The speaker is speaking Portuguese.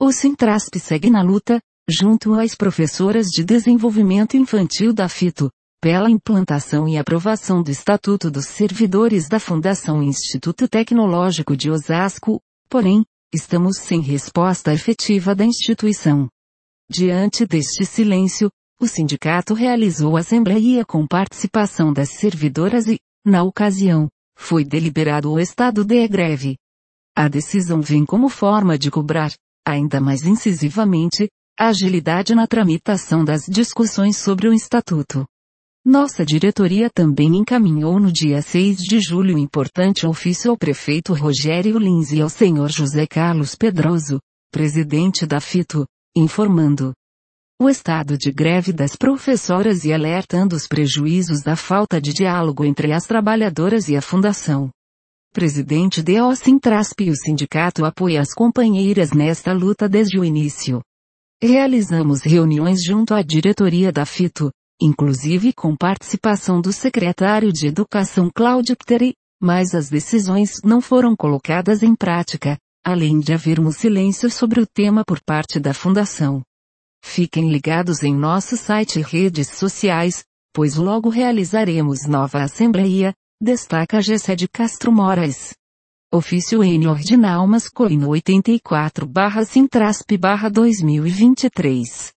O Sintrasp segue na luta, junto às professoras de desenvolvimento infantil da FITO, pela implantação e aprovação do Estatuto dos Servidores da Fundação Instituto Tecnológico de Osasco, porém, estamos sem resposta efetiva da instituição. Diante deste silêncio, o sindicato realizou assembleia com participação das servidoras e, na ocasião, foi deliberado o estado de greve. A decisão vem como forma de cobrar, ainda mais incisivamente, a agilidade na tramitação das discussões sobre o Estatuto. Nossa diretoria também encaminhou no dia 6 de julho importante ofício ao prefeito Rogério Lins e ao senhor José Carlos Pedroso, presidente da FITO, informando o estado de greve das professoras e alertando os prejuízos da falta de diálogo entre as trabalhadoras e a fundação. Presidente do Sintrasp e o sindicato apoia as companheiras nesta luta desde o início. Realizamos reuniões junto à diretoria da FITO, inclusive com participação do secretário de Educação Cláudio Pteri, mas as decisões não foram colocadas em prática, além de havermos silêncio sobre o tema por parte da Fundação. Fiquem ligados em nosso site e redes sociais, pois logo realizaremos nova assembleia, destaca Gessé de Castro Moraes. Ofício N Ordinal Masculino 84/Sintrasp/2023.